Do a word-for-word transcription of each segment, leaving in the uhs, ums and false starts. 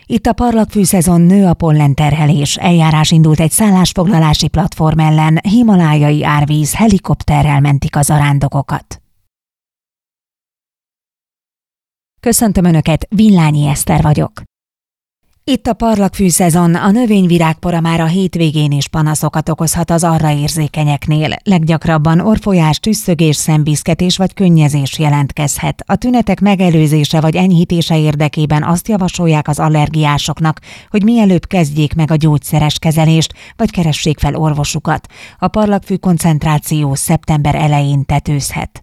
Itt a parlagfű-szezon, nő a pollenterhelés. Eljárás indult egy szállásfoglalási platform ellen, himalájai árvíz, helikopterrel mentik a zarándokokat. Köszöntöm Önöket, Villányi Eszter vagyok. Itt a parlagfű-szezon, a növényvirágpora már a hétvégén is panaszokat okozhat az arra érzékenyeknél. Leggyakrabban orfolyás, tüsszögés, szemviszketés vagy könnyezés jelentkezhet. A tünetek megelőzése vagy enyhítése érdekében azt javasolják az allergiásoknak, hogy mielőbb kezdjék meg a gyógyszeres kezelést, vagy keressék fel orvosukat. A parlagfű koncentráció szeptember elején tetőzhet.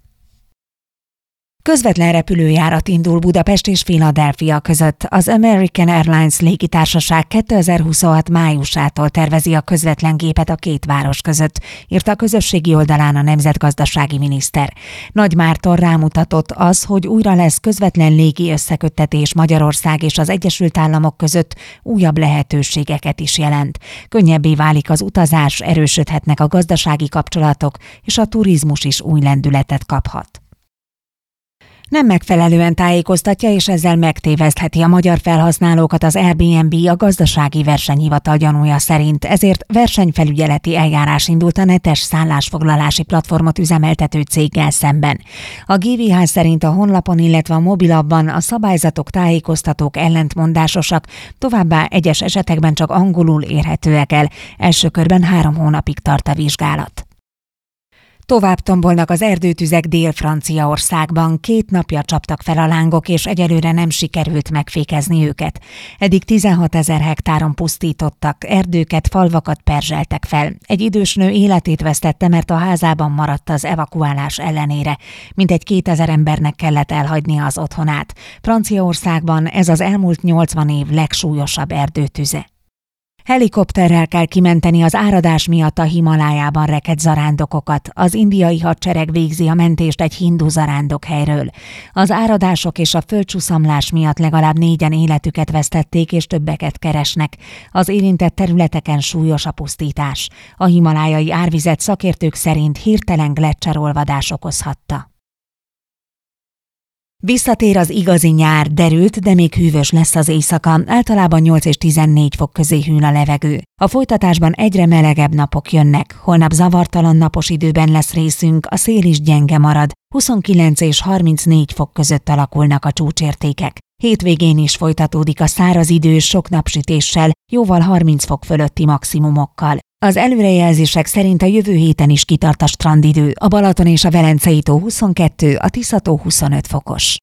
Közvetlen repülőjárat indul Budapest és Philadelphia között. Az American Airlines légitársaság kétezer-huszonhat májusától tervezi a közvetlen gépet a két város között, írta a közösségi oldalán a nemzetgazdasági miniszter. Nagy Márton rámutatott az, hogy újra lesz közvetlen légi összeköttetés Magyarország és az Egyesült Államok között, újabb lehetőségeket is jelent. Könnyebbé válik az utazás, erősödhetnek a gazdasági kapcsolatok, és a turizmus is új lendületet kaphat. Nem megfelelően tájékoztatja, és ezzel megtévesztheti a magyar felhasználókat az Airbnb a gazdasági versenyhivatal gyanúja szerint, ezért versenyfelügyeleti eljárás indult a netes szállásfoglalási platformot üzemeltető céggel szemben. A gé vé há szerint a honlapon, illetve a mobilabban a szabályzatok, tájékoztatók ellentmondásosak, továbbá egyes esetekben csak angolul érhetőek el, első körben három hónapig tart a vizsgálat. Tovább tombolnak az erdőtüzek Dél-Franciaországban, két napja csaptak fel a lángok, és egyelőre nem sikerült megfékezni őket. Eddig tizenhatezer hektáron pusztítottak, erdőket, falvakat perzseltek fel. Egy idős nő életét vesztette, mert a házában maradt az evakuálás ellenére. Mintegy kétezer embernek kellett elhagynia az otthonát. Franciaországban ez az elmúlt nyolcvan év legsúlyosabb erdőtüze. Helikopterrel kell kimenteni az áradás miatt a Himalájában rekedt zarándokokat. Az indiai hadsereg végzi a mentést egy hindu zarándokhelyről. Az áradások és a földcsúszamlás miatt legalább négyen életüket vesztették, és többeket keresnek. Az érintett területeken súlyos a pusztítás. A himalájai árvizet szakértők szerint hirtelen gleccserolvadás okozhatta. Visszatér az igazi nyár, derült, de még hűvös lesz az éjszaka, általában nyolc és tizennégy fok közé hűl a levegő. A folytatásban egyre melegebb napok jönnek, holnap zavartalan napos időben lesz részünk, a szél is gyenge marad, huszonkilenc és harmincnégy fok között alakulnak a csúcsértékek. Hétvégén is folytatódik a száraz idő sok napsütéssel, jóval harminc fok fölötti maximumokkal. Az előrejelzések szerint a jövő héten is kitart a strandidő, a Balaton és a Velencei tó huszonkettő, a Tisza tó huszonöt fokos.